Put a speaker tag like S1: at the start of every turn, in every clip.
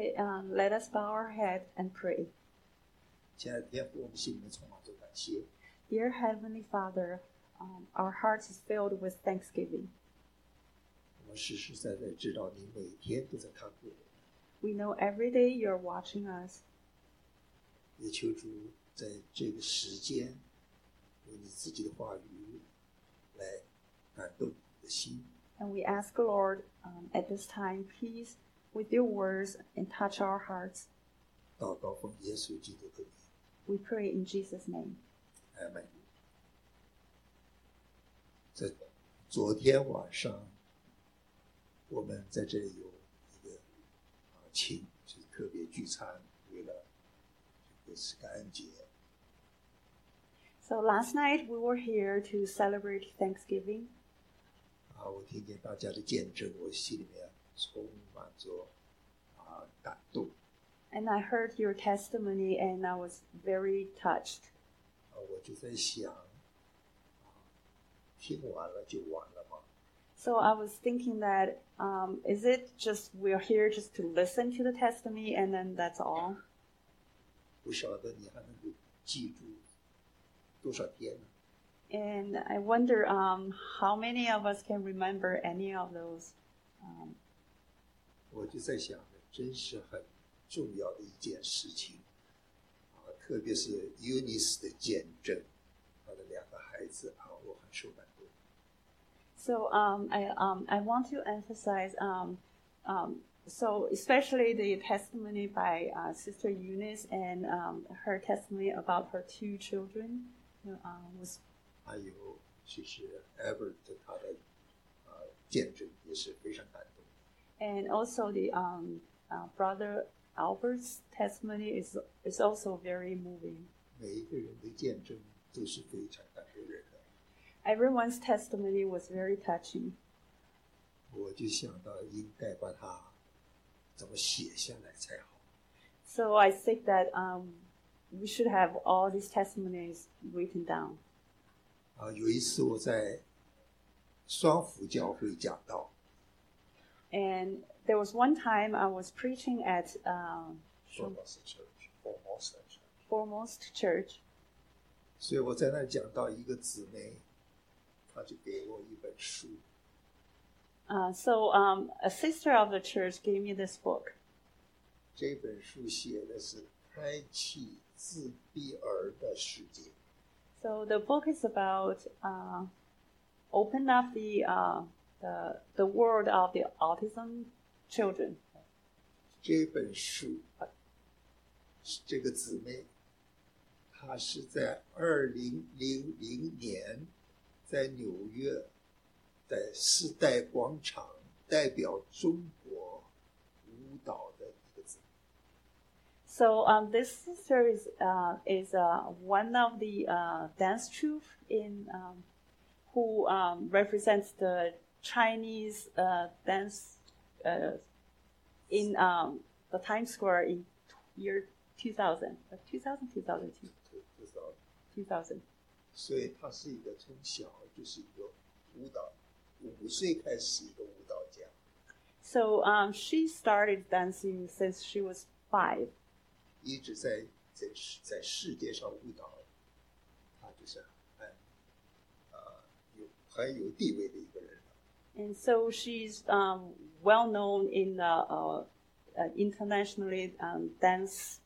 S1: Okay, let us bow our head and pray.
S2: 亲爱的天父，我们心里面充满着感谢。
S1: Dear Heavenly Father, our hearts is filled with thanksgiving.
S2: 我们实实在在知道你每天都在看顾我们，
S1: We know every day you're watching us.
S2: 也求主在这个时间，用你自己的话语来感动你的心。
S1: And we ask, Lord, at this time, please, with your words, and touch our hearts.
S2: 祷告奉耶稣基督的名，
S1: We pray in Jesus' name.
S2: 阿门。在昨天晚上，我们在这里有一个就是特别聚餐，为了这个是感恩节。
S1: So last night we were here to celebrate Thanksgiving.
S2: 我听见大家的见证，我心里面充满着感动。
S1: And I heard your testimony and I was very touched.
S2: 我就在想，听完了就完了吗？
S1: So I was thinking that, is it just we're here just to listen to the testimony and then that's all?
S2: 不晓得你还能够记住多少天呢？
S1: And I wonder how many of us can remember any of those.
S2: 我就在想，真是很重要的一件事情特别是 Eunice 的见证，她的2个孩子我很受感动。
S1: So I want to emphasize, so especially the testimony by Sister Eunice and her testimony about her 2 children was.
S2: 还有其实 Albert 他的见证也是非常感动。
S1: And also the brother Albert's testimony is also very moving.
S2: 每一个人的见证都是非常感动人的。
S1: Everyone's testimony was very touching.
S2: 我就想到应该把它怎么写下来才好。
S1: So I think that we should have all these testimonies written down.
S2: 有一次我在双福教会讲道。
S1: And there was one time I was preaching at Foremost Church.
S2: 所以我在那讲到一个姊妹，她就给我一本书。
S1: So a sister of the church gave me this book.
S2: 这本书写的是开启自闭儿的世界。
S1: So the book is about open up the world of the autism children.
S2: 这本书，这个姊妹，她是在2000年在纽约，在世代广场代表中国舞蹈的一个姊妹。
S1: So this sister is one of the dance troupe in who represents the Chinese dance in the Times Square in year 2000. 2000.
S2: 所以她是一个从小就是一个舞蹈，5岁开始一个舞蹈家。
S1: So she started dancing since she was 5.
S2: 一直在世界上舞蹈，她就是很有地位的一个人。
S1: And so she's well known in the internationally dance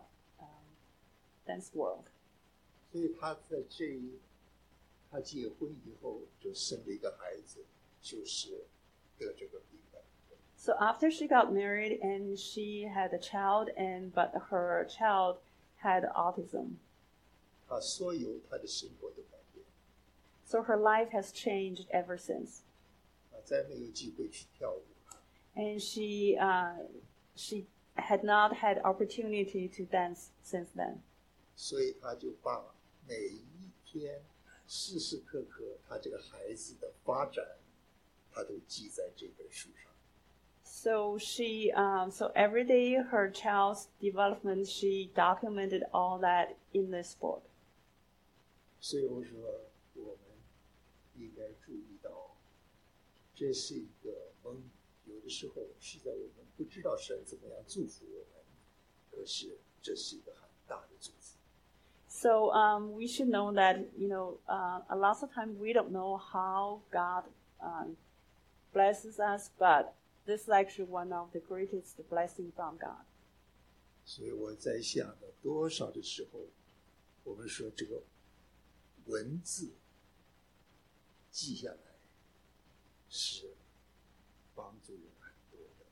S1: world.
S2: 所以她在她结婚以后就生了一个孩子，就是得这个病的。
S1: So after she got married and she had a child, but her child had autism.
S2: 她所有她的生活都改变，
S1: So her life has changed ever since.
S2: 再没有机会去跳舞。
S1: And she had not had opportunity to dance since then.
S2: 所以她就把每一天时时刻刻她这个孩子的发展，她都记在这本书上。
S1: So so every day her child's development, she documented all that in this book.
S2: 所以我说，我们应该注意到，这是一个有的时候是在我们不知道神怎么样祝福我们，可是这是一个很大的祝福。
S1: So we should know that, a lot of times we don't know how God blesses us, but this is actually one of the greatest blessings from God.
S2: 所以我在想了多少的时候，我们说这个文字记下来是帮助人很多的。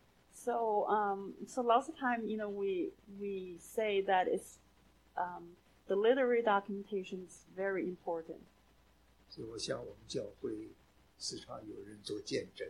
S1: So lots of time, we say that it's the literary documentation is very important.
S2: 所以我想我们教会时常有人做见证。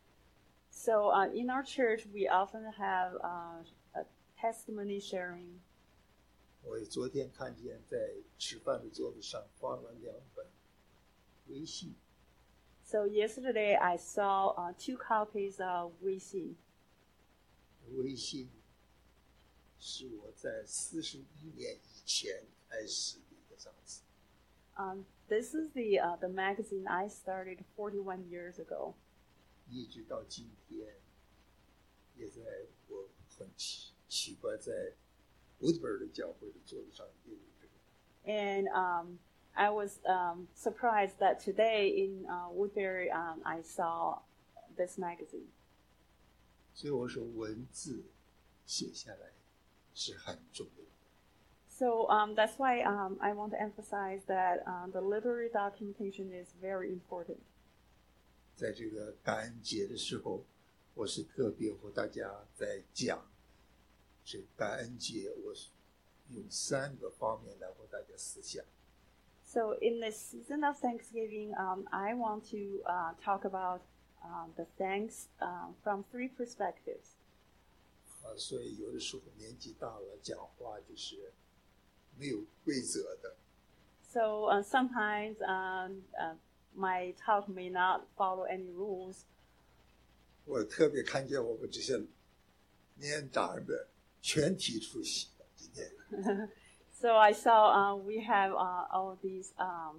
S1: So in our church, we often have a testimony sharing.
S2: 我昨天看见在吃饭的桌子上放了2本微信。
S1: So yesterday I saw 2 copies of 微信。
S2: 微信是我在41年以前开始的一个杂志。
S1: This is the magazine I started 41 years ago.
S2: 一直到今天，也在我很奇怪，在 Woodbury 的教会的桌子上也有这个。
S1: And I was surprised that today in Woodbury I saw this magazine.
S2: 所以我说文字写下来是很重要的。
S1: So that's why I want to emphasize that the literary documentation is very important.
S2: 在这个感恩节的时候，我是特别和大家在讲这感恩节，我用3个方面来和大家思想。
S1: So in this season of Thanksgiving, I want to talk about the thanks from 3 perspectives.
S2: 所以有的时候年纪大了，讲话就是没有规则的。
S1: So sometimes my talk may not follow any rules.
S2: 我特别看见我们这些年长的全体出席了今天。
S1: So I saw we have all these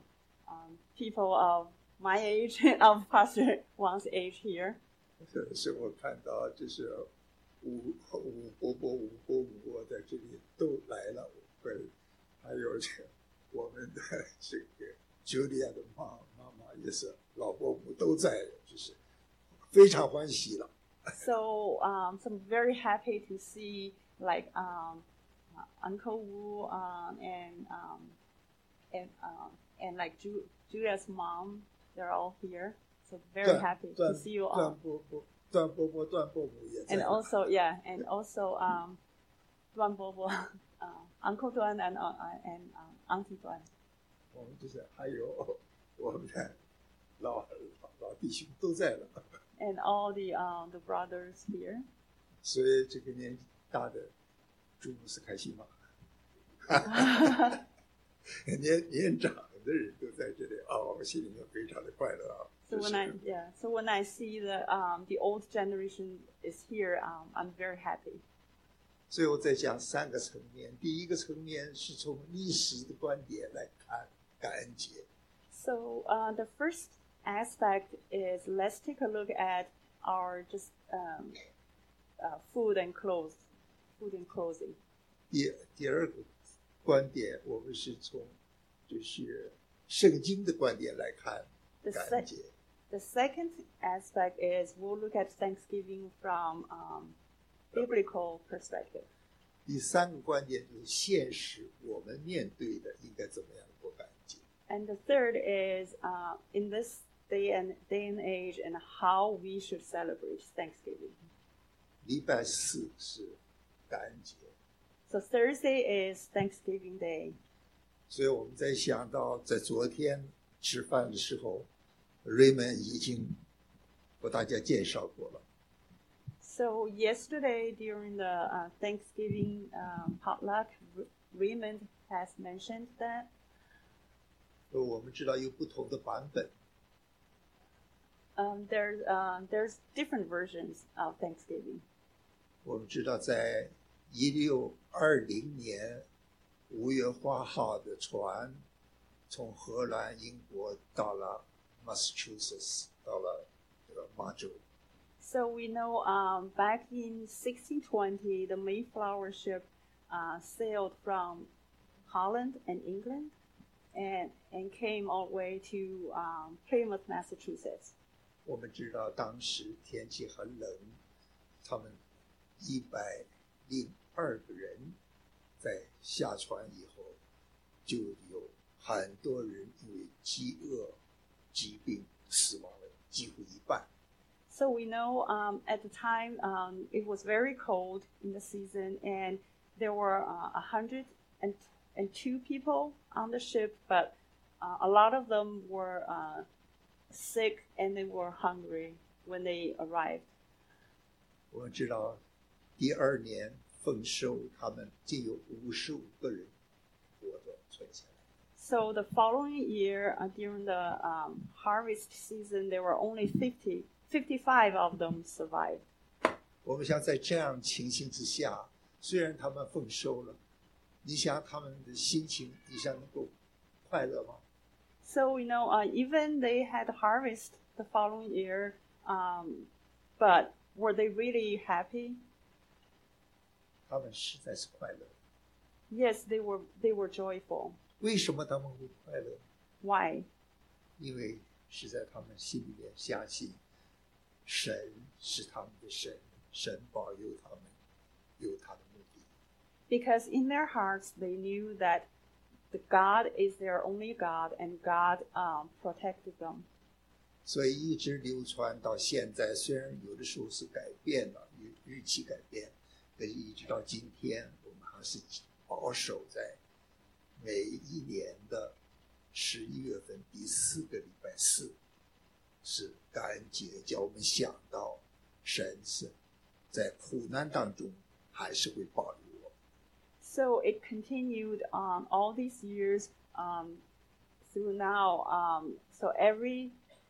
S1: people of my age, of Pastor Wang's age here.
S2: 是我看到就是吴伯伯、吴伯母在这里都来了，还有我们的这个 Julia 的妈妈也是，老伯母都在，就是非常欢喜了。
S1: So I'm very happy to see like Uncle Wu and like Julia's mom. They're all here. So very happy to see you all.
S2: 段伯伯、段伯母也在。
S1: And also Duan Bobo, Uncle Duan and Auntie Duan.
S2: 我们就是还有我们的老弟兄都在了。
S1: And all the brothers here.
S2: 所以这个年纪大的朱牧师开心吗？年长的人都在这里啊，我们心里面非常的快乐啊。
S1: So when I see the old generation is here, I'm very happy.
S2: 所以我在讲3个层面，第一个层面是从历史的观点来看感恩节。
S1: So the first aspect is let's take a look at our just food and clothing.
S2: 第二个观点，我们是从就是圣经的观点来看感恩节。
S1: The second aspect is we'll look at Thanksgiving from biblical perspective.
S2: 第3个观点就是现实，我们面对的应该怎么样过感恩节。
S1: And the third is in this day and age and how we should celebrate Thanksgiving.
S2: 礼拜4是感恩节。
S1: So Thursday is Thanksgiving Day.
S2: 所以我们在想到在昨天吃饭的时候，Raymond 已经和大家介绍过了。
S1: So yesterday during the Thanksgiving potluck, Raymond has mentioned that.
S2: 我们知道有不同的版本。
S1: There's different versions of Thanksgiving.
S2: 我们知道在1620年5月8号的船从荷兰、英国到了 Massachusetts， 到了这个马州。
S1: So we know back in 1620, the Mayflower ship sailed from Holland and England and came all the way to Plymouth, Massachusetts.
S2: 我们知道当时天气很冷，他们102个人在下船以后，就有很多人因为饥饿、疾病死亡了，几乎一半。
S1: So we know at the time it was very cold in the season, and there were 102 people on the ship, but a lot of them were sick and they were hungry when they arrived.
S2: 我们知道第2年丰收，他们竟有55个人活着存下来。
S1: So the following year, during the harvest season, there were only 55 of them survived.
S2: 我们想在这样情形之下，虽然他们丰收了，你想他们的心情，你想能够快乐吗？
S1: So we know even they had harvest the following year, but were they really happy?
S2: 他们实在是快乐。
S1: Yes, they were joyful.
S2: 为什么他们会快乐？
S1: Why?
S2: 因为是在他们心里面相信，神是他们的神，神保佑他们有他的目的。
S1: Because in their hearts they knew that the God is their only God and God protected them.
S2: 所以一直流传到现在，虽然有的时候是改变了，日期改变，可是一直到今天，我们还是保守在每一年的11月份第4个礼拜4是感恩节，叫我们想到神是在苦难当中还是会保佑我们。
S1: So it continued all these years through now. So every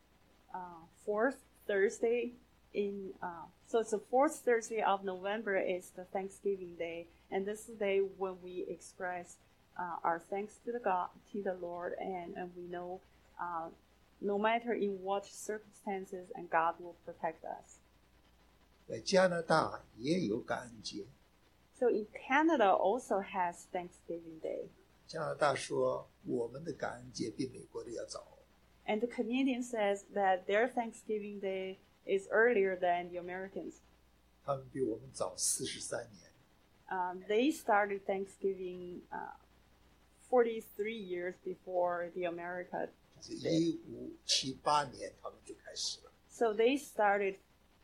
S1: fourth Thursday so it's the fourth Thursday of November is the Thanksgiving Day, and this is the day when we express our thanks to the Lord, and we know no matter in what circumstances, and God will protect us.
S2: 在加拿大也有感恩节，
S1: So in Canada also has Thanksgiving Day,
S2: 加拿大说我们的感恩节比美国的要早。
S1: and the Canadian says that their Thanksgiving Day is earlier than the Americans.
S2: 他们比我们早43年。
S1: They started Thanksgiving 43 years before the America
S2: 是
S1: did.
S2: 1578年他们就开始了。
S1: So they started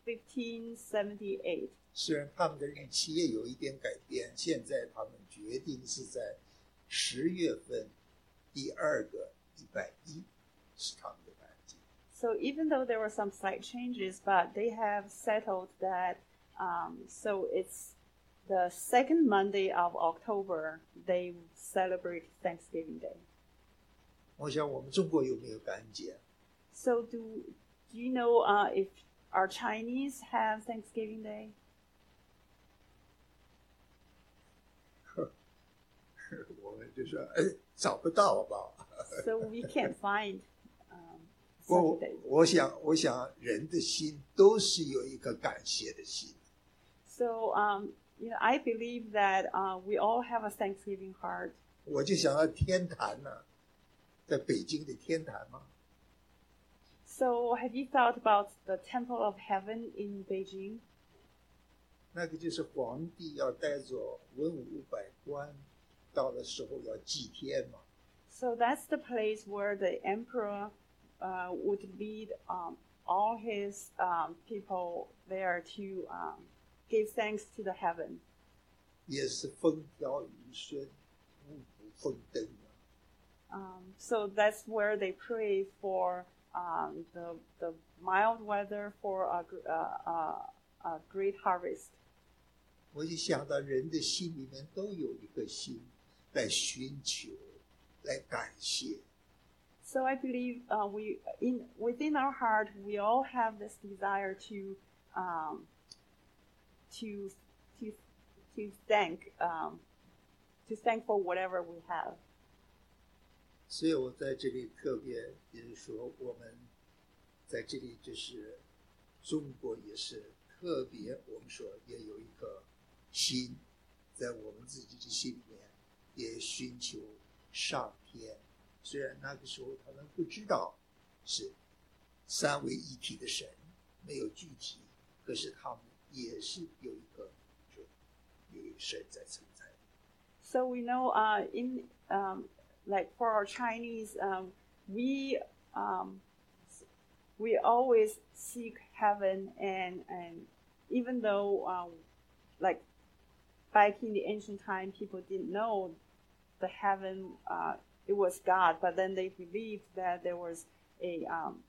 S1: 1578.
S2: 虽然他们的日期也有一点改变，现在他们决定是在10月份第2个礼拜1是他们的感恩节。
S1: So even though there were some slight changes, but they have settled that. So it's the second Monday of October. They celebrate Thanksgiving Day.
S2: 我想我们中国有没有感恩节？
S1: So do you know if our Chinese have Thanksgiving Day?
S2: 我们就说找不到，好不好？
S1: So we can't find such days.
S2: 我想人的心都是有一个感谢的心。
S1: So I believe that we all have a Thanksgiving heart.
S2: 我就想到天坛呢、在北京的天坛嘛，
S1: So have you thought about the Temple of Heaven in Beijing?
S2: 那个就是皇帝要带着文武百官，到的时候要祭天嘛。
S1: So that's the place where the emperor would lead all his people there to give thanks to the heaven.
S2: 也是风调雨顺，五谷丰登啊。
S1: So that's where they pray for the mild weather for a great harvest.
S2: 我就想到人的心里面都有一个心来寻求，来感谢。
S1: So I believe within our heart we all have this desire to thank for whatever we have.
S2: 所以我在这里特别，就是说我们在这里就是中国也是特别，我们说也有一颗心，在我们自己的心里面也寻求上天。虽然那个时候他们不知道是三位一体的神，没有具体，可是他们也是有一个神在存在。
S1: So we know in like for our Chinese, we always seek heaven, and even though like back in the ancient time, people didn't know the heaven, it was God, but then they believed that there was a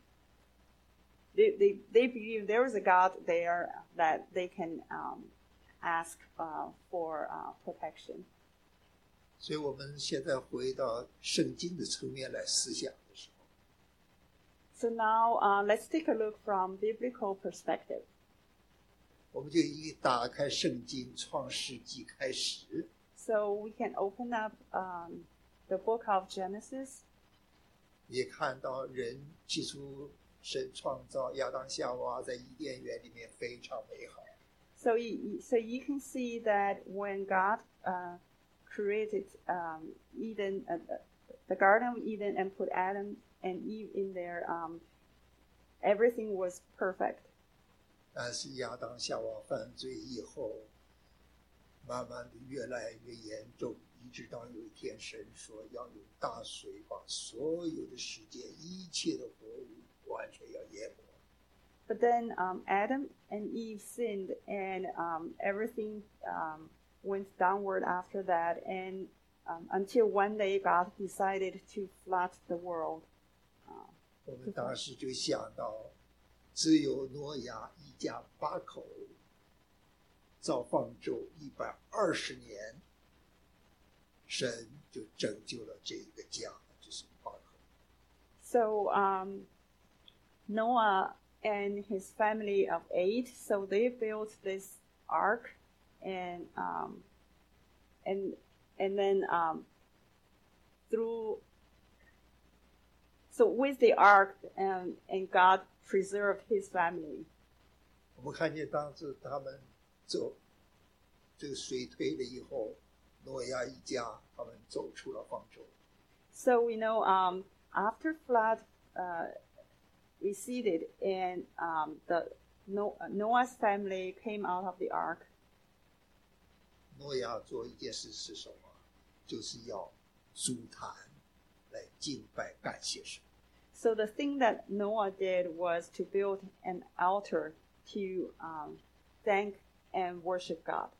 S1: they believe there was a God there that they can ask for protection.
S2: 所以我们现在回到圣经的层面来思想的时候，
S1: So now let's take a look from biblical perspective.
S2: 我们就以打开圣经创世纪开始，
S1: So we can open up the book of Genesis.
S2: 也看到人起初神创造亚当夏娃在伊甸园里面非常美好。
S1: So you can see that when God created Eden, the Garden of Eden, and put Adam and Eve in there, everything was perfect.
S2: 但是亚当夏娃犯罪以后，慢慢的越来越严重，一直到有一天神说要用大水把所有的世界一切的活物完全要淹没。
S1: But then Adam and Eve sinned, and everything went downward after that, and until one day God decided to flood the world.
S2: 我们当时就想到，只有挪亚一家8口造方舟120年，神就拯救了这一个家，就是8口。
S1: So Noah and his family of 8, so they built this ark, and then through. So with the ark, and God preserved his family.
S2: 我们看见当时他们走，这个水退了以后，挪亚一家他们走出了方舟。
S1: So we know after flood receded, and Noah's family came out of the ark.
S2: 挪亚做一件事是什么？就是要筑坛来敬拜感谢神。
S1: So the thing that Noah did was to build an altar to thank and worship God.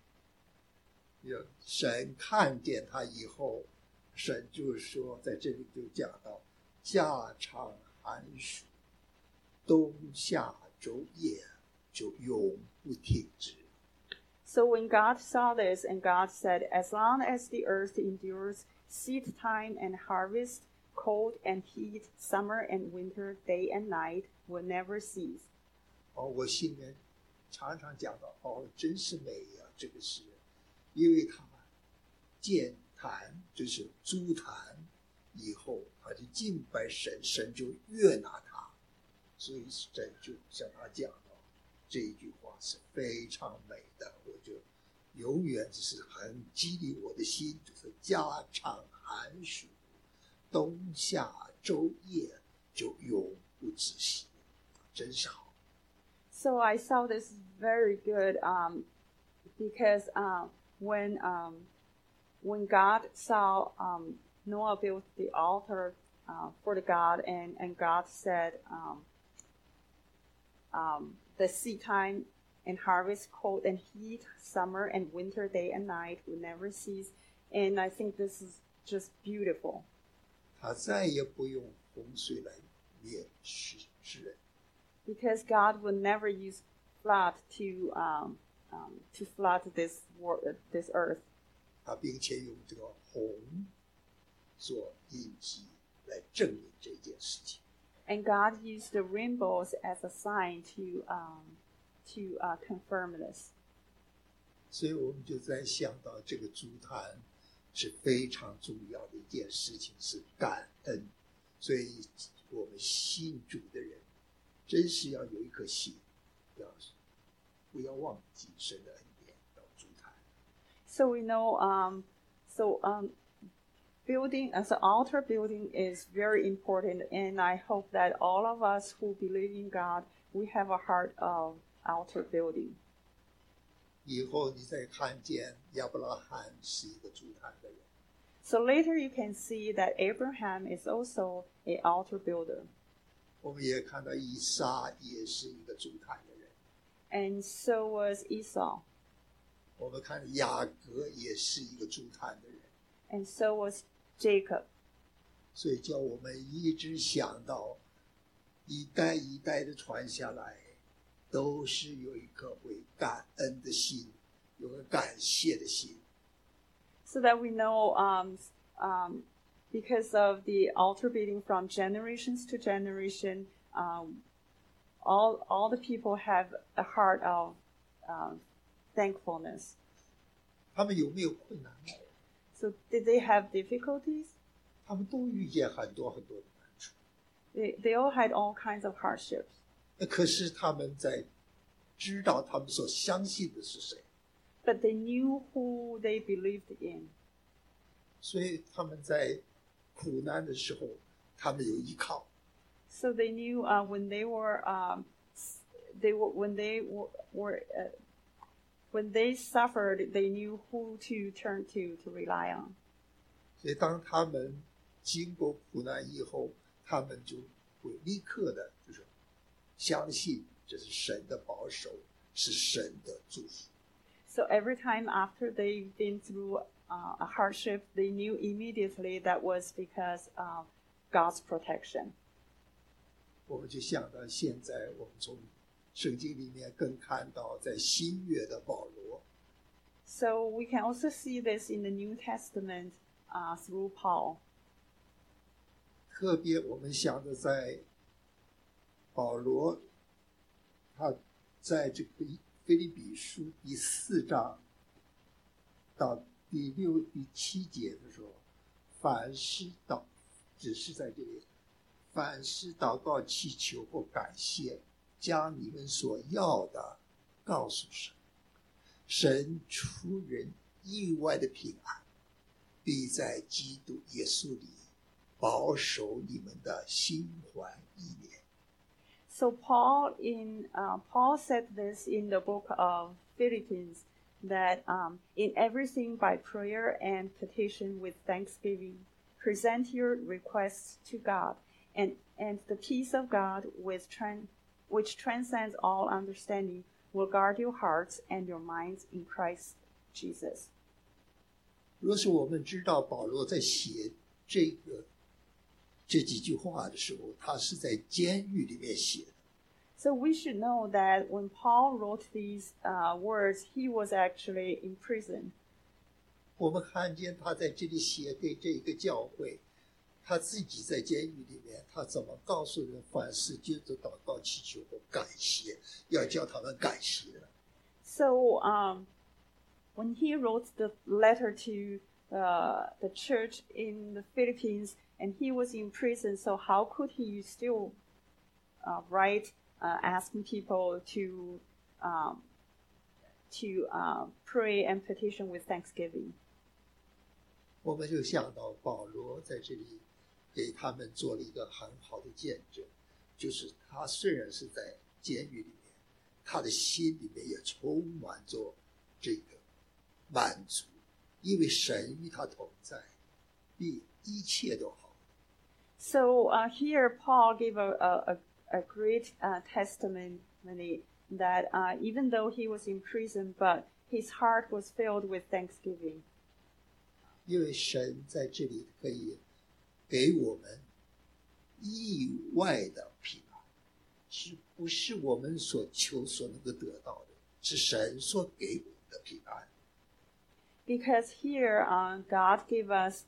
S2: 神看见他以后，神就是说，在这里就讲到夏长寒暑，冬夏昼夜，就永不停止。
S1: So when God saw this, and God said, as long as the earth endures, seed time and harvest, cold and heat, summer and winter, day and night, will never cease.
S2: 我心里面常常讲到，真是美呀，这个是，因为他建坛就是筑坛以后，他就敬拜神，神就悦纳他，所以神就向他讲到这一句话是非常美的，我就永远就是很激励我的心，就是家常寒暑，冬夏昼夜，就永不止息，真是好。
S1: So I saw this very good because when God saw Noah built the altar for the God, and God said the seed time and harvest, cold and heat, summer and winter, day and night will never cease. And I think this is just beautiful.
S2: 他再也不用洪水来灭世人。
S1: Because God will never use flood to flood this earth.
S2: 他并且用这个红做印记来证明这件事情。
S1: And God used the rainbows as a sign to confirm this.
S2: 所以我们就在想到这个筑坛是非常重要的一件事情，是感恩。所以我们信主的人真是要有一颗心不要忘记神的恩典要筑坛。
S1: So we know, building as an altar building is very important, and I hope that all of us who believe in God, we have a heart of altar building.
S2: 以后你再看见亚伯拉罕是一个筑坛的人，
S1: So later you can see that Abraham is also an altar builder,
S2: 我们也看到以撒也是一个筑坛的人，
S1: and so was Esau,
S2: 我们看雅各也是一个筑坛的人，
S1: and so was Jacob.
S2: 所以叫我们一直想到一代一代的传下来，都是有一颗为感恩的心，有个感谢的心。
S1: So that we know, because of the altar building from generations to generation, all the people have a heart of thankfulness.
S2: 他们有没有困难呢？
S1: So did they have difficulties?
S2: 他们都遇见很多很多的难处，
S1: They all had all kinds of hardships.
S2: 可是他们在知道他们所相信的是谁，
S1: But they knew who they believed in.
S2: 所以他们在苦难的时候，他们有依靠。
S1: So they knew when they suffered, they knew who to turn to rely on.
S2: 所以当他们经过苦难以后，他们就会立刻的就是相信这是神的保守，是神的祝福。
S1: So every time after they've been through a hardship, they knew immediately that was because of God's protection.
S2: 我们就想到现在我们从圣经里面更看到在新约的保罗，
S1: So we can also see this in the New Testament through Paul.
S2: 特别我们想着在保罗他在这个腓立比书第4章到第6、第7节的时候，只是在这里，凡事祷告祈求或感谢，将你们所要的告诉神，神出人意外的平安，必在基督耶稣里保守你们的心怀意念。
S1: So Paul said this in the book of Philippians, that in everything by prayer and petition with thanksgiving, present your requests to God, and the peace of God which transcends all understanding will guard your hearts and your minds in Christ Jesus.
S2: 若是我们知道保罗在写这几句话的时候，他是在监狱里面写的。
S1: So we should know that when Paul wrote these words, he was actually in prison.
S2: 我们看见他在这里写给这个教会，他自己在监狱里面，他怎么告诉人凡事接着祷告祈求和感谢，要叫他们感谢呢？
S1: So when he wrote the letter to the church in the Philippines, and he was in prison, so how could he still write asking people to pray and petition with thanksgiving?
S2: 我们就想到保罗在这里给他们做了一个很好的见证，就是他虽然是在监狱里面，他的心里面也充满着这个满足，因为神与他同在，比一切都好。
S1: So here Paul gave a great testimony that even though he was in prison, but his heart was filled with thanksgiving.
S2: 因为神在这里可以给我们意外的平安，是不是我们所求所能够得到的，是神所给我们的平安。
S1: Because here God gave us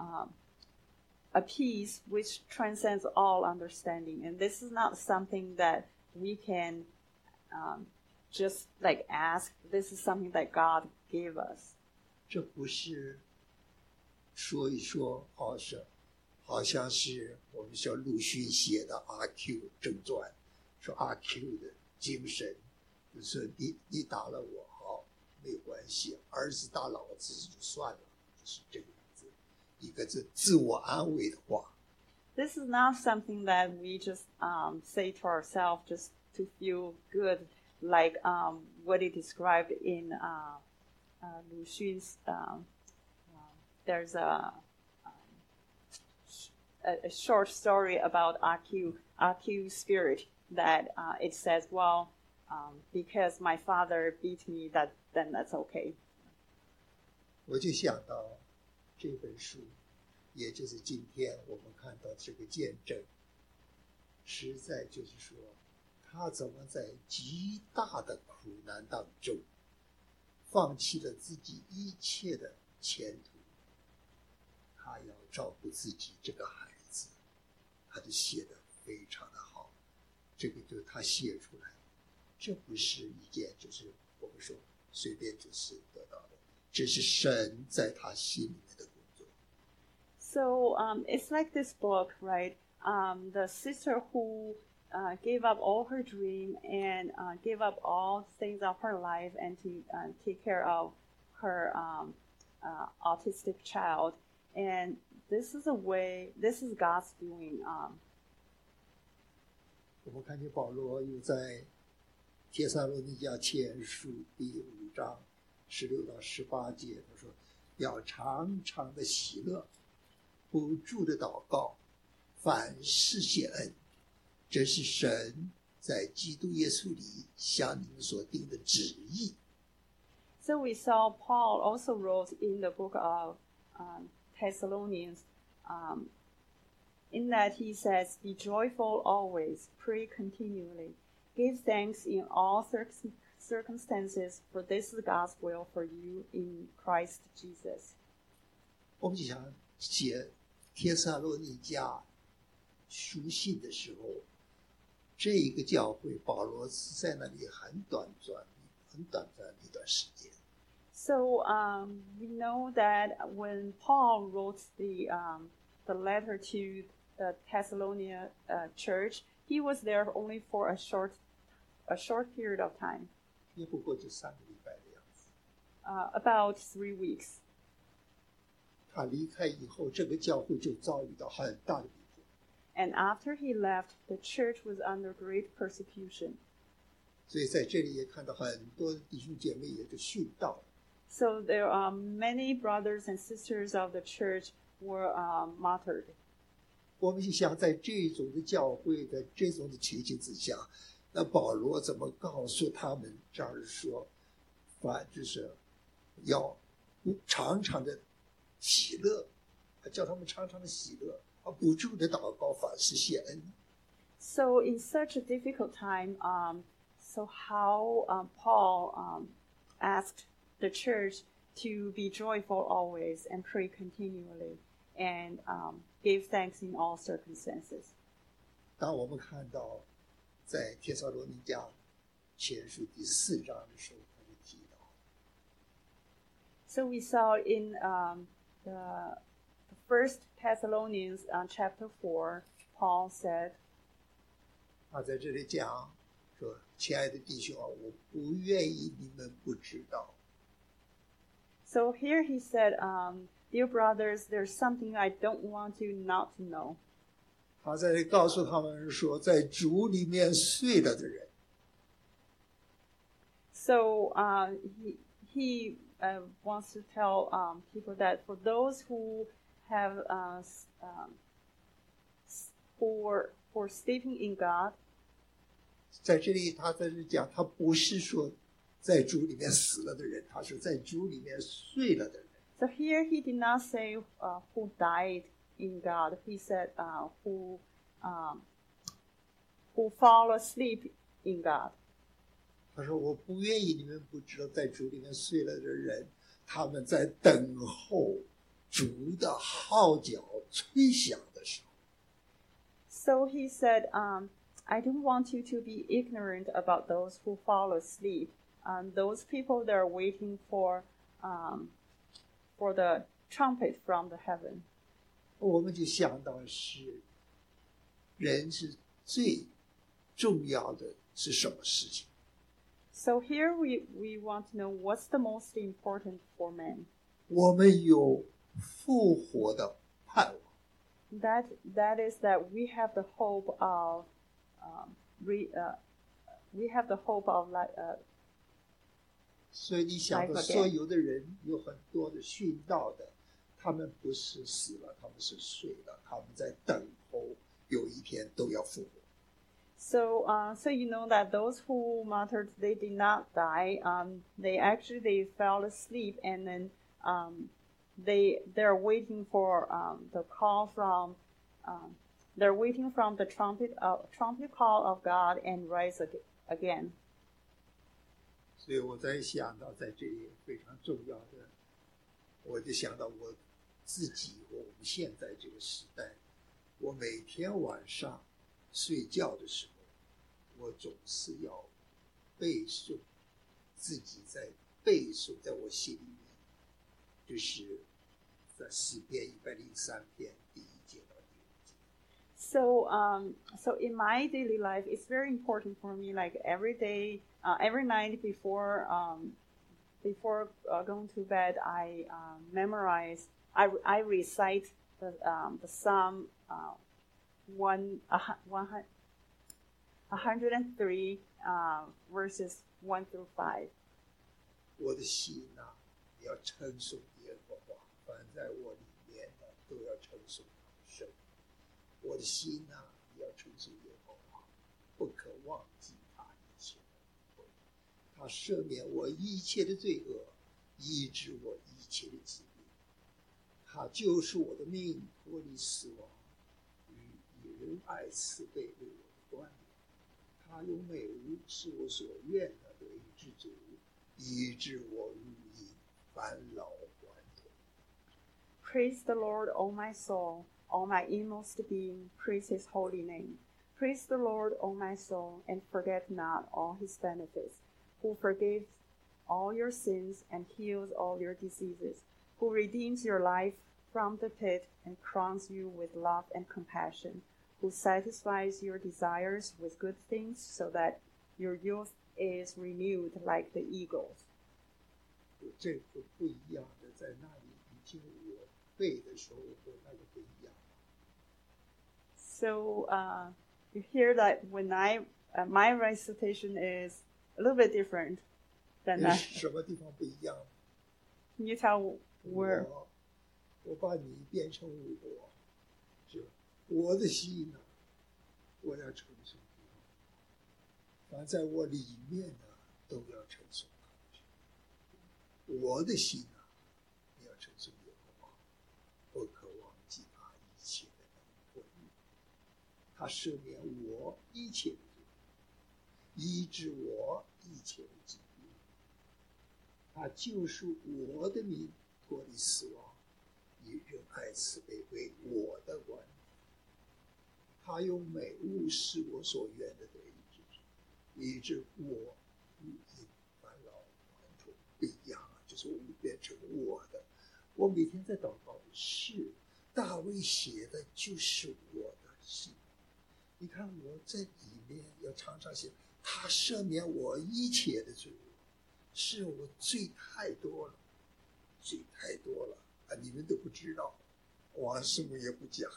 S1: a peace which transcends all understanding, and this is not something that we can just like ask. This is something that God gave us.
S2: 这不是说一说，好像是我们说鲁迅写的《阿 Q 正传》，说阿 Q 的精神就是你打了我好没有关系，儿子打了我自己就算了，就是这个样子，一个是自我安慰的话。
S1: This is not something that we just say to ourselves just to feel good, like what he described in Lu Xun's. There's a short story about RQ's spirit that it says, well, because my father beat me, then that's okay.
S2: 我就想到这本书，也就是今天我们看到这个见证，实在就是说，他怎么在极大的苦难当中，放弃了自己一切的前途，他要照顾自己这个孩子，他就写得非常的好。这个就是他写出来，这不是一件就是我们说随便就是得到的，这是神在他心里面的工作。
S1: So it's like this book, right? The sister who gave up all her dream and gave up all things of her life and to take care of her autistic child. And this is God's doing.
S2: 我们看见保罗又在帖撒罗尼迦前书第5章16到18节，他说要常常的喜乐，不住的祷告，凡事谢恩，这是神在基督耶稣里向你们所定的旨意。
S1: So we saw Paul also wrote in the book of Thessalonians, in that he says, "Be joyful always, pray continually, give thanks in all circumstances, for this is God's will for you in Christ Jesus."
S2: 我们就想写帖撒罗尼迦书信的时候，这一个教会保罗是在那里很短暂的一段时间。
S1: So we know that when Paul wrote the letter to the Thessalonian church, he was there only for a short period of time.
S2: 也不过就3个礼拜的样子。
S1: About 3 weeks.
S2: 他离开以后，这个教会就遭遇到很大的逼迫。
S1: And after he left, the church was under great persecution.
S2: 所以在这里也看到很多弟兄姐妹也就殉道了。
S1: So there are many brothers and sisters of the church were martyred.
S2: 我们就想在这种的教会的这种的情形之下，那保罗怎么告诉他们这样说，就是要常常的喜乐，叫他们常常的喜乐，不住的祷告，凡事谢恩。
S1: So in such a difficult time, so how Paul asked the church to be joyful always and pray continually and give thanks in all circumstances.
S2: 当我们看到在帖撒罗尼迦前书第4章的时候，他就提到。
S1: So we saw in the First Thessalonians chapter 4, Paul said,
S2: 他在这里讲说：“亲爱的弟兄啊，我不愿意你们不知道。”
S1: So here he said, "Dear brothers, there's something I don't want you not to know."
S2: 他在这里告诉他们说，在主里面睡了的人。
S1: So he wants to tell people that for those who have for sleeping in God.
S2: 在这里，他在这讲，他不是说在主里面死了的人，他是在主里面睡了的人。
S1: So here he did not say who died in God. He said who fall asleep in God.
S2: 他说：“我不愿意你们不知道，在主里面睡了的人，他们在等候主的号角吹响的时候。”
S1: So he said, I don't want you to be ignorant about those who fall asleep. Those people that are waiting for the trumpet from the heaven.
S2: 我们就想到是人是最重要的是什么事情？
S1: So here we want to know what's the most important for men.
S2: 我们有复活的盼望。
S1: That is that we have the hope of we have the hope of like
S2: 所以你想到所有的人有很多的殉道的，他们不是死了，他们是睡了，他们在等候有一天都要复活。
S1: So you know that those who martyred, they did not die. They fell asleep, and then they're waiting for the call from they're waiting from the trumpet call of God and rise again.
S2: 所以我在想到在这里非常重要的，我就想到我自己和我们现在这个时代，我每天晚上睡觉的时候，我总是要背诵自己在背诵，在我心里面，就是在诗篇103篇第1节到第5节。
S1: So in my daily life, it's very important for me. Like every day, every night before going to bed, I memorize. I recite the Psalm 103 verses 1 through 5.
S2: 我的心啊，你要称颂耶和华，凡在我里面的都要称颂他的圣名。我的心啊，你要称颂耶和华，不可忘记他一切的恩惠。他赦免我一切的罪恶，医治我一切的疾病。他救赎我的命，脱离死亡，以仁爱慈悲为我的冠冕。他用美物是我所愿的得以知足，医治我如因返老还童。
S1: Praise the Lord, O my soul, all my inmost being, praise his holy name. Praise the Lord, O my soul, and forget not all his benefits, who forgives all your sins and heals all your diseases, who redeems your life from the pit and crowns you with love and compassion, who satisfies your desires with good things so that your youth is renewed like the eagles.
S2: 这个不一样的，在那里已经我背的时候和那个不一样。
S1: So you hear that when my recitation is a little bit different than that.
S2: 什么地方不一样？
S1: Can you tell where?
S2: 我把你变成我，就我的心呢，我要称颂你，凡在我里面呢，都要称颂他。我的心呢，你要称颂耶和华，不可忘记他一切的恩惠。他赦免我一切的罪，医治我一切的疾病。他救赎我的命，脱离死亡，以仁爱慈悲为我的冠冕。他用美物使我所愿的得以知足，以致我如因返老还童。不一样啊，就是我们变成我的。我每天在祷告的是大卫写的，就是我的心。你看我在里面要常常写，他赦免我一切的罪恶，是我罪太多了，罪太多了啊！你们都不知道，王师母也不讲，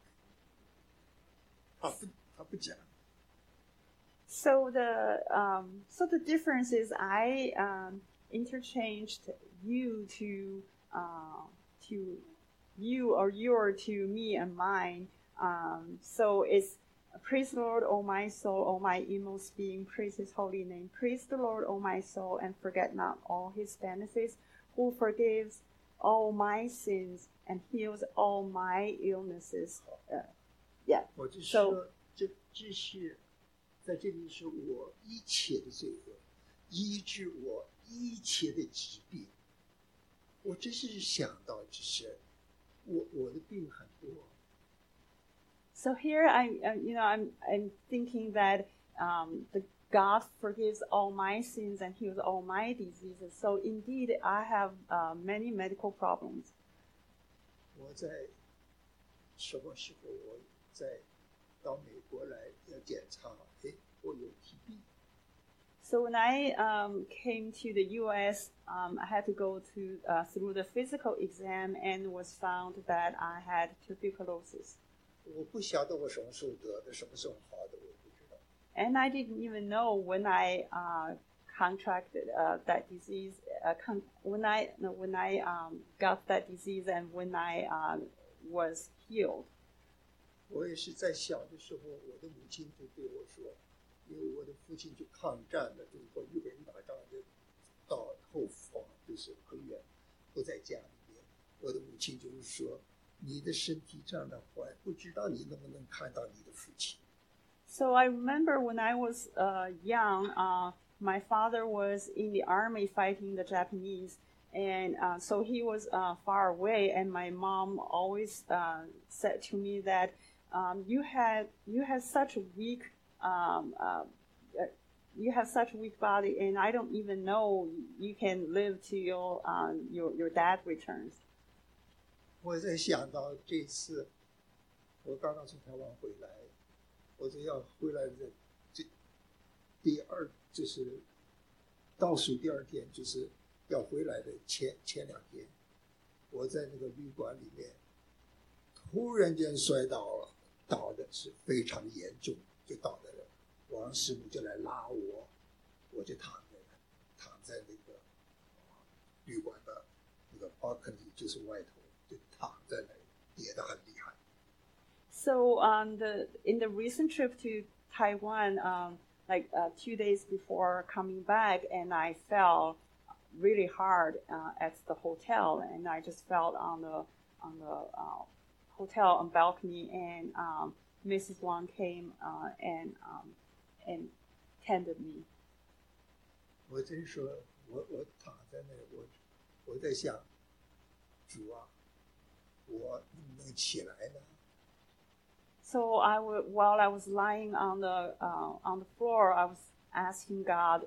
S2: 他不讲。
S1: So the difference is I interchanged you to you or your to me and mine. So it's praise the Lord, O my soul, O my inmost being, praise his holy name. Praise the Lord, O my soul, and forget not all his benefits, who forgives all my sins and heals all my illnesses. Yeah.
S2: 我就说，这是在这里是我一切的罪恶，医治我一切的疾病。我真是想到，就是我的病很多。
S1: So here I'm thinking that the God forgives all my sins and heals all my diseases. So indeed, I have many medical problems.
S2: 我在什么时候我在到美国来要检查，我有 TB。
S1: So when I came to the U.S., I had to go through the physical exam and was found that I had tuberculosis.
S2: 我不晓得我什么时候得的，什么时候好的，我不知道。
S1: And I didn't even know when I contracted that disease. When I got that disease and when I was healed.
S2: 我也是在小的时候，我的母亲就对我说，因为我的父亲就抗战了，就是和日本人打仗就到后方，就是很远，不在家里面。我的母亲就是说，你的身体这样的坏，不知道你能不能看到你的父亲。
S1: So I remember when I was young, my father was in the army fighting the Japanese, and so he was far away. And my mom always said to me that you had such a weak you have such a weak body, and I don't even know you can live till your dad returns.
S2: 我在想到这次，我刚刚从台湾回来，我就要回来的就是倒数第二天，就是要回来的前2天，我在那个旅馆里面，突然间摔倒了，倒的是非常严重，就倒在了。王师母就来拉我，我就躺在那个旅馆的那个 balcony， 就是外头，就躺在那里，跌得很厉害。
S1: So in the recent trip to Taiwan, like 2 days before coming back, and I fell really hard at the hotel, and I just fell on the hotel balcony, and Mrs. Wang came and tended me.
S2: 我真说，我躺在那，我在想，主啊，我能不能起来呢？
S1: So while I was lying on the floor, I was asking God,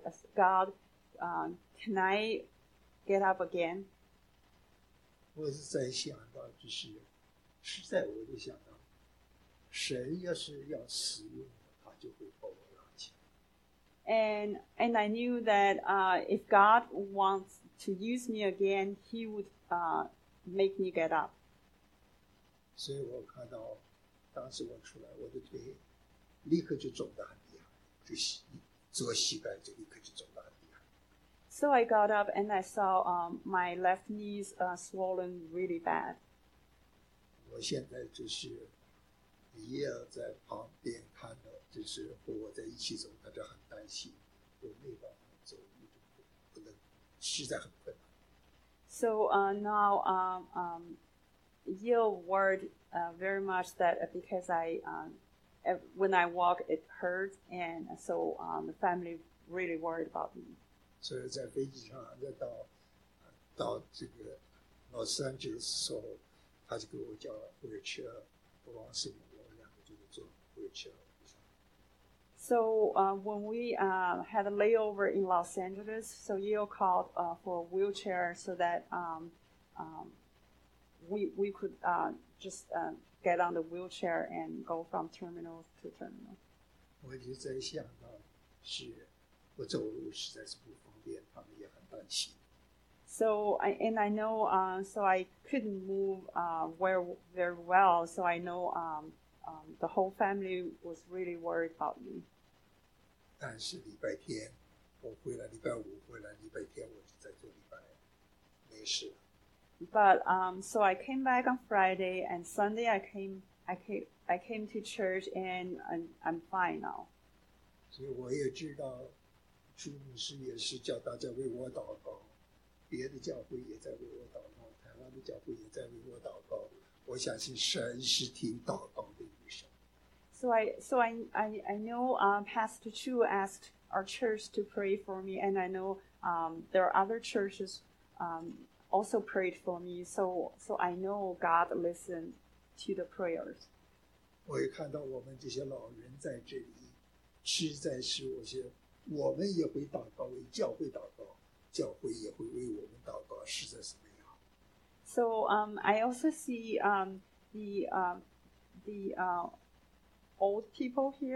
S1: can I get up again?
S2: 我是在想到，实在我就想到，神要是要使用我，他就会把我拉起来。
S1: And I knew that if God wants to use me again, He would make me get up.
S2: 所以我看到。当时我出来，我的腿立刻就肿得很厉害，就左膝盖就立刻就肿得很厉害。
S1: So I got up and I saw my left knees swollen really bad.
S2: 我现在就是也要在旁边看到，就是和我在一起走，他就很担心，我没办法走路，不能，实在很困难。
S1: So now Yale worried very much that because when I walk it hurts, and so the family really worried about me.
S2: 所以在飞机上再到这个洛杉矶的时候，他就给我叫wheelchair，我王师母我们2个就是坐wheelchair。
S1: So when we had a layover in Los Angeles, so Yale called for a wheelchair so that we could just get on the wheelchair and go from terminal to terminal.
S2: 我就在想到，我走路实在是不方便，他们也很担心。
S1: So I know so I couldn't move very well. So I know the whole family was really worried about me.
S2: 但是礼拜天我回来，礼拜5回来，礼拜天我就在做礼拜，没事了。
S1: But so I came back on Friday, and Sunday I came to church, and I'm fine now.
S2: 所以我也知道，朱牧师也是叫大家为我祷告，别的教会也在为我祷告，台湾的教会也在为我祷告。我相信神是听祷告的一生。
S1: So I know Pastor Chu asked our church to pray for me, and I know there are other churches also prayed for me. So I know God listened to the prayers.
S2: 我也看到我们这些老人在这里，实在是我们也会祷告，为教会祷告，教会也会为我们祷告，实在是美好。
S1: So I also see the old people here,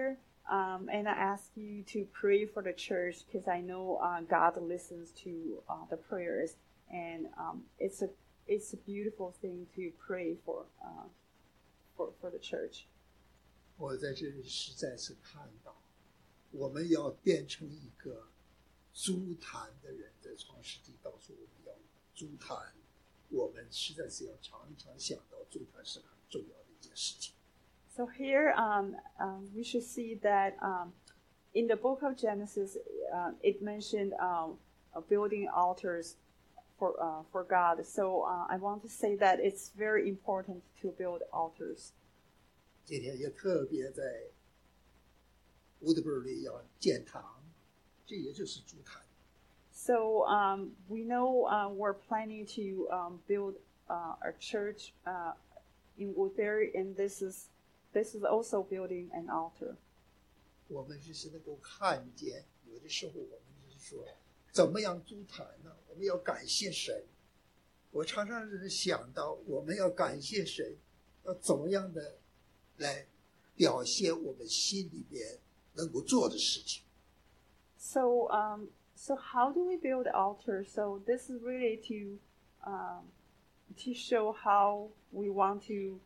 S1: And I ask you to pray for the church because I know God listens to the prayers, and it's a beautiful thing to pray for the church.
S2: 我在这里实在是看到，我们要变成一个租坛的人，在创世纪告诉我们要租坛，我们实在是要常常想到租坛是很重要的一件事情。
S1: So here, we should see that in the book of Genesis, it mentioned building altars for God. So I want to say that it's very important to build altars.
S2: 今天也特别在乌德布里要建堂，这也就是租坛。
S1: So we know we're planning to build a church in Woodbury, and this is also building an altar.
S2: 我们就是能够看见，有的时候我们就是说，怎么样租坛呢？我们要感谢神。我常常是想到，我们要感谢神，要怎么样的来表现我们心里边能够做的事情。
S1: So how do we build altars? So this is really to show how we want to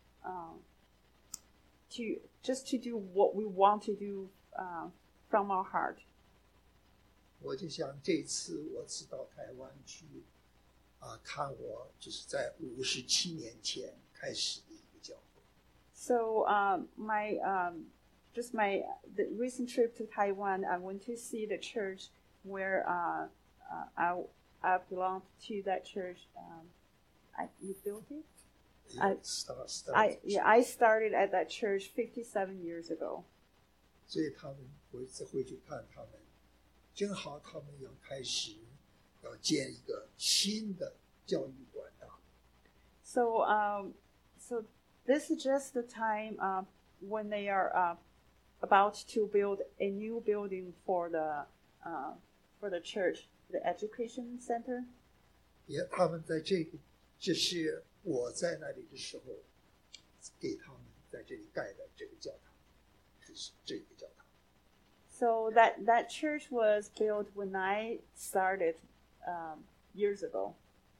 S1: do what we want to do from our heart.
S2: 我就想这次我是到台湾去看我就是在57年前开始的一个教会。
S1: So the recent trip to Taiwan, I went to see the church where I belonged to that church. You built it? I started at that church 57 years ago.
S2: 所以他们我一次会去看他们，正好他们要开始要建一个新的教育馆大。
S1: So this is just the time when they are about to build a new building for the church, the education center.
S2: 也他们在这是我在那里的时候给他们在这里盖的这个教堂，就是这个教堂。
S1: So that church was built when I started years ago.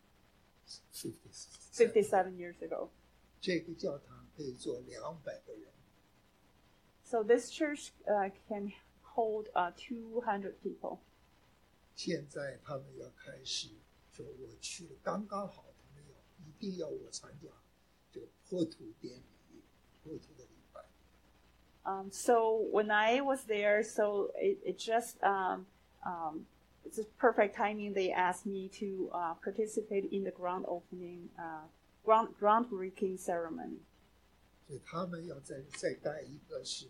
S1: 57 years ago.
S2: 这个教堂可以坐200个人。
S1: So this church can hold 200 people.
S2: 现在他们要开始说，我去了刚刚好，他们一定要我参加这个破土典礼，破土的礼拜。
S1: So when I was there, so it just it's a perfect timing. They asked me to participate in the groundbreaking ceremony.
S2: 所以他们要再盖一个是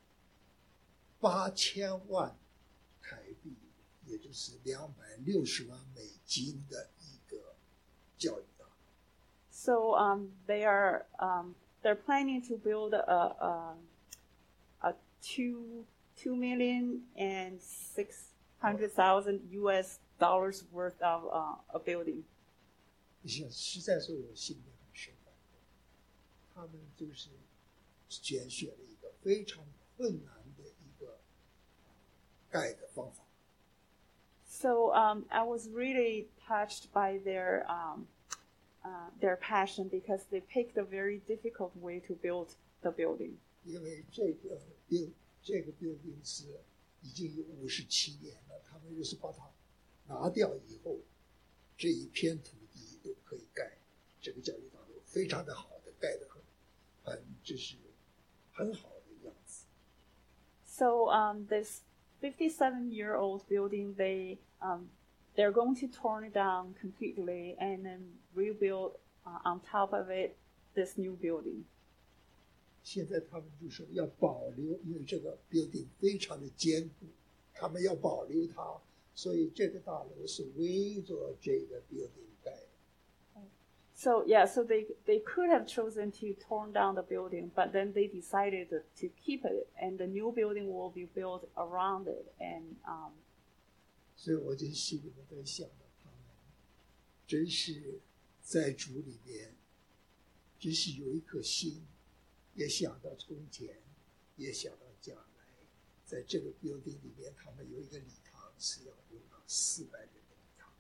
S2: 8000万台币，也就是260万美金的一个教育大楼。
S1: So they're planning to build a $2,600,000 worth of a building.
S2: 实在是我心里很深感动，他们就是拣选了一个非常困难的一个盖的方法。
S1: So I was really touched by their passion because they picked a very difficult way to build the building.
S2: 因为这个 building 是已经有57年了，他们就是把它拿掉以后，这一片土地都可以盖这个教育大楼，非常的好的，盖得就是很好的样子。
S1: So this 57-year-old building, they're going to torn it down completely and then rebuild on top of it this new building.
S2: 现在他们就说要保留，因为这个 building 非常的坚固，他们要保留它，所以这个大楼是围着这个 building 盖的。
S1: So they could have chosen to torn down the building, but then they decided to keep it, and the new building will be built around it. And
S2: 所以我就心里面在想到他们，真是在主里面，真是有一颗心，也想到从前，也想到将来， 在这个 building 里面，他们有一个礼堂是要容纳400人的礼堂。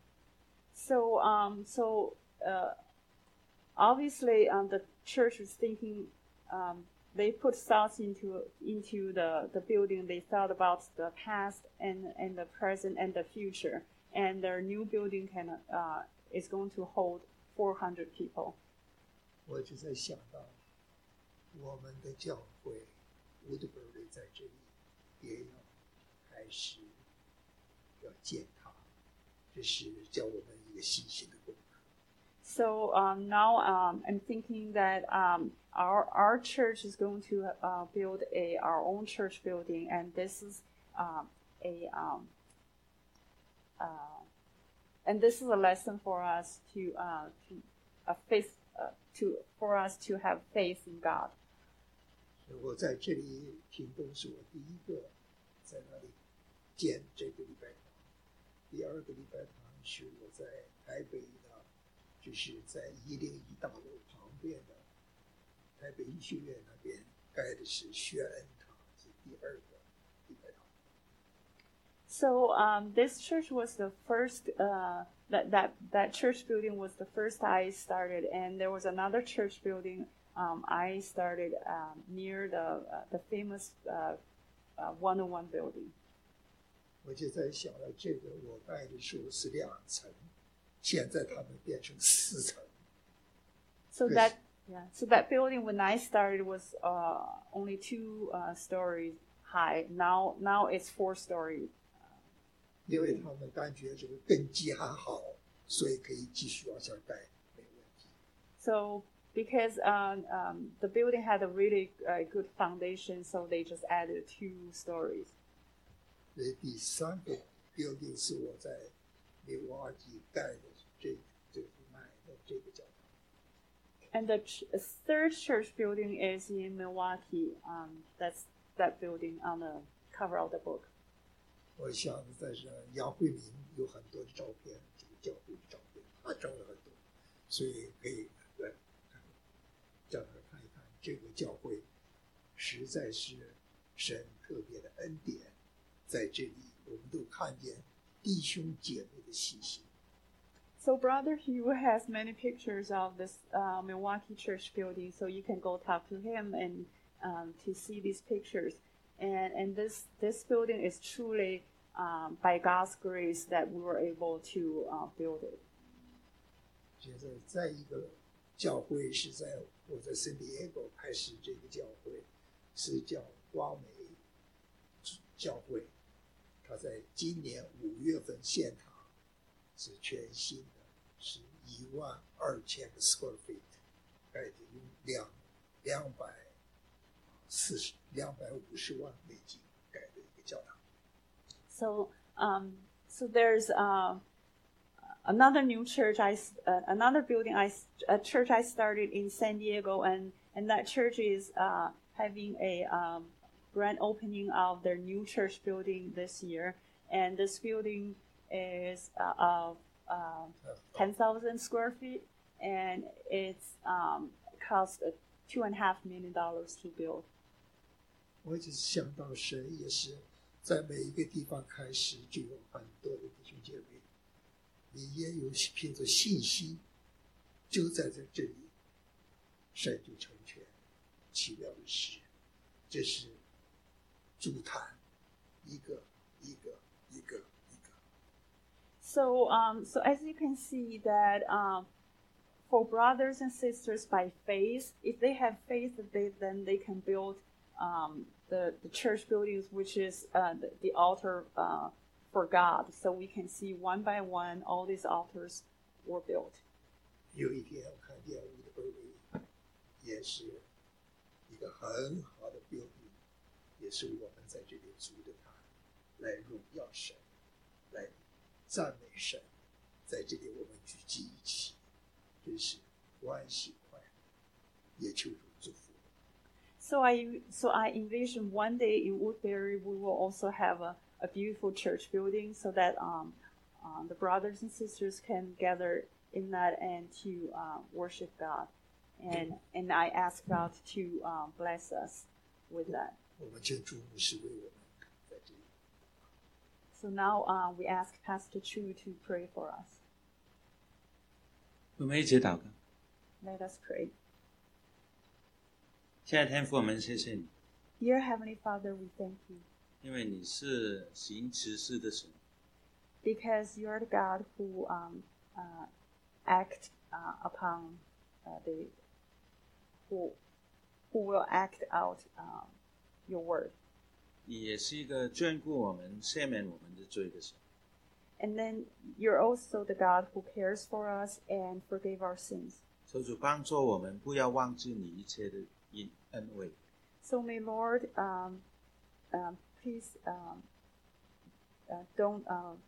S1: So obviously the church was thinking they put thoughts into the building. They thought about the past and the present and the future. And their new building is going to hold 400 people.
S2: 我就在想到，我们的教会 Woodbury 在这里也要开始要建塔，这是教我们一个信心的功课。
S1: So now I'm thinking that our church is going to build our own church building, and this is and this is a lesson for us for us to have faith in God.
S2: 我在这里屏东是我第一个在那里建这个礼拜堂，第二个礼拜堂是我在台北的，就是在101大楼旁边的台北医学院那边盖的是宣恩堂，是第二个礼拜堂。
S1: So this church was the first. That church building was the first I started, and there was another church building I started near the famous 101 building.
S2: 我就在想了，这个我盖的时候是2层，现在他们变成4层。
S1: So that building when I started was only 2 stories high. Now it's 4 stories.
S2: 因为他们感觉这个根基还好，所以可以继续往下盖，没问题。
S1: So because the building had a really good foundation, so they just added 2 stories.
S2: 所以第3个 building 是我在Milwaukee盖的，这个买的这个教堂。
S1: And the third church building is in Milwaukee. That's that building on the cover of the book.
S2: 我想在这杨慧明有很多的照片，这个教会的照片，他照了很多，所以可以来叫他看一看，这个教会实在是神特别的恩典，在这里我们都看见弟兄姐妹的信心。
S1: So Brother Hugh has many pictures of this Milwaukee church building, so you can go talk to him and to see these pictures. And this building is truly by God's grace that we were able to build it.
S2: 现在在一个教会是在我在圣地亚哥开始这个教会，是叫光美教会，他在今年5月份建堂，是全新的，是12000个 square feet， 盖的用250万美金盖的一个教堂。
S1: So there's another new church another building a church I started in San Diego, and that church is having a grand opening of their new church building this year, and this building is of 10,000 square feet, and it's cost $2.5 million to build.
S2: 我只想到神也是在每一个地方开始就有很多的弟兄姐妹，你也有凭着信心就在这里，神就成全奇妙的事。这是主坛一个。
S1: So as you can see that for brothers and sisters by faith, if they have faith, then they can build the church buildings, which is the altar for God. So we can see one by one all these altars were built.
S2: 有一天我看见我的北纬也是一个很好的 building， 也是我们在这里筑的它，来荣耀神，来赞美神，在这里我们聚集一起，真是欢喜快乐，也求主祝福。
S1: So I envision one day in Woodbury we will also have a beautiful church building, so that the brothers and sisters can gather in that and to worship God, and I ask God to bless us with that.
S2: 我们求主牧师为我们
S1: So now we ask Pastor Chu to pray for us.
S3: 我们一起祷告。
S1: Let us pray.
S3: 亲爱的天父，我们谢谢你，
S1: Dear Heavenly Father, we thank you
S3: 因为你是行其事的神，
S1: because you're the God who act upon who will act out your word.
S3: 你也是一个眷顾我们、赦免我们的罪的神。
S1: And then you're also the God who cares for us and forgave our sins.
S3: 求主帮助我们，不要忘记你一切的恩惠。
S1: So may Lord please don't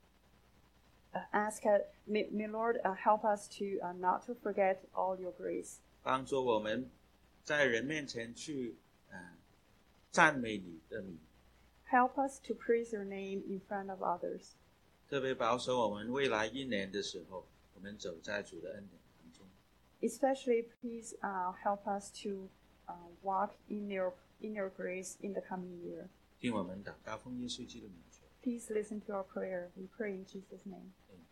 S1: ask us, may Lord help us to not to forget all your grace.
S3: 帮助我们在人面前去赞美你的名，
S1: Help us to praise your name in front of others.
S3: 特别保守我们未来一年的时候，我们走在主的恩典当中。
S1: Especially please help us to walk in your grace in the coming year.
S3: 听我们祷告，奉耶稣基督的名求。
S1: Please listen to our prayer. We pray in Jesus' name.
S3: Amen.